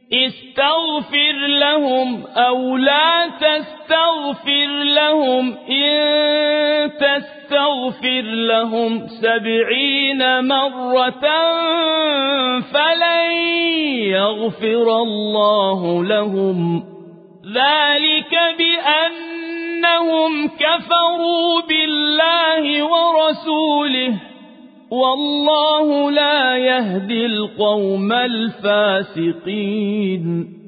استغفر لهم أو لا تستغفر لهم إن تستغفر لهم 70 مرة فلن يغفر الله لهم ذلك بأنهم كفروا بالله ورسوله والله لا يهدي القوم الفاسقين